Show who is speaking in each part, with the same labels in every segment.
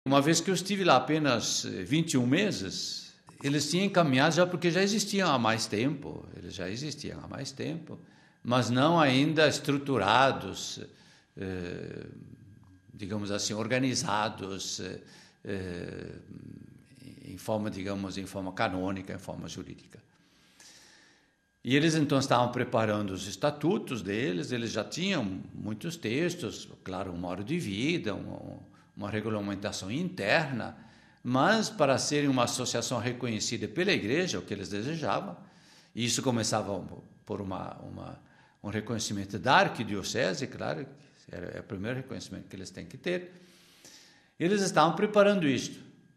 Speaker 1: Uma vez que eu estive lá apenas 21 meses, eles tinham encaminhado já porque já existiam há mais tempo, mas não ainda estruturados, digamos assim, organizados em forma canônica, em forma jurídica. E eles então estavam preparando os estatutos deles, eles já tinham muitos textos, claro, um modo de vida, uma regulamentação interna, mas para serem uma associação reconhecida pela igreja, o que eles desejavam, e isso começava por um reconhecimento da arquidiocese, claro, é o primeiro reconhecimento que eles têm que ter. Eles estavam preparando isto.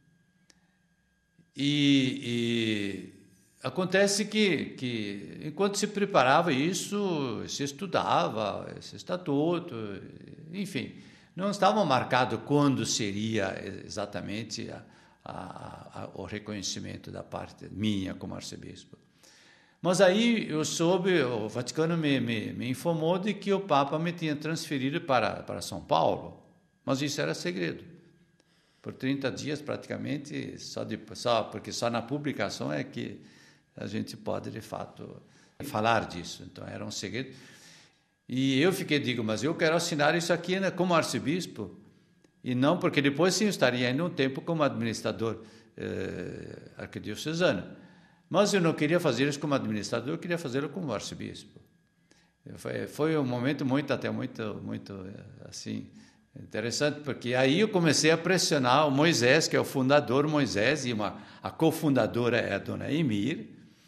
Speaker 1: E acontece que enquanto se preparava isso, se estudava esse estatuto, enfim, não estava marcado quando seria exatamente o reconhecimento da parte minha como arcebispo. Mas aí eu soube, o Vaticano me informou de que o Papa me tinha transferido para São Paulo, mas isso era segredo. Por 30 dias praticamente, porque só na publicação é que a gente pode de fato falar disso. Então era um segredo. E eu mas eu quero assinar isso aqui, né, como arcebispo, e não porque depois sim eu estaria ainda um tempo como administrador arquidiocesano. Mas eu não queria fazer isso como administrador, eu queria fazê-lo como arcebispo. Foi um momento muito assim, interessante, porque aí eu comecei a pressionar o Moisés, que é o fundador Moisés, e a cofundadora é a dona Emir,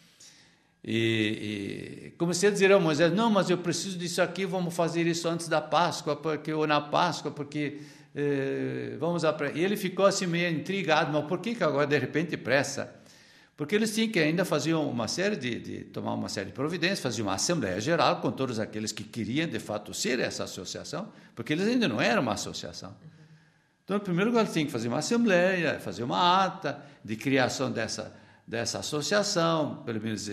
Speaker 1: e comecei a dizer ao Moisés, não, mas eu preciso disso aqui, vamos fazer isso antes da Páscoa, ou na Páscoa, porque e ele ficou assim meio intrigado, mas por que agora de repente pressa? Porque eles tinham que ainda fazer tomar uma série de providências, fazer uma Assembleia Geral com todos aqueles que queriam, de fato, ser essa associação, porque eles ainda não eram uma associação. Então, em primeiro lugar, eles tinham que fazer uma Assembleia, fazer uma ata de criação dessa associação, pelo menos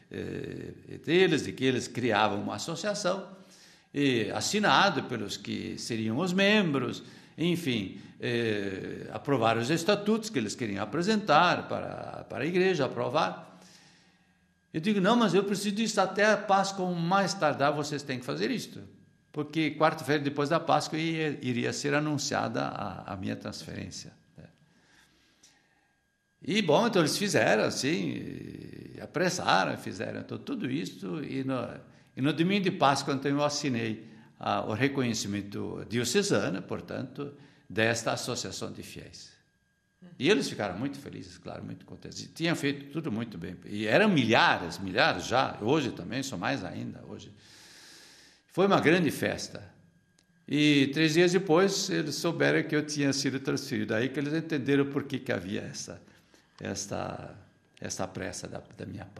Speaker 1: de que eles criavam uma associação, assinado pelos que seriam os membros, enfim, aprovar os estatutos que eles queriam apresentar para a igreja, aprovar. Eu digo, não, mas eu preciso disso até a Páscoa, mais tardar vocês têm que fazer isto, porque quarta-feira depois da Páscoa iria ser anunciada a minha transferência. E, bom, então eles fizeram assim, apressaram, fizeram então, tudo isso, e no domingo de Páscoa, então, eu assinei o reconhecimento diocesano, portanto, desta associação de fiéis. E eles ficaram muito felizes, claro, muito contentes. E tinham feito tudo muito bem. E eram milhares já, hoje também, são mais ainda, hoje. Foi uma grande festa. E 3 dias depois, eles souberam que eu tinha sido transferido. Aí que eles entenderam por que havia essa pressa da minha parte.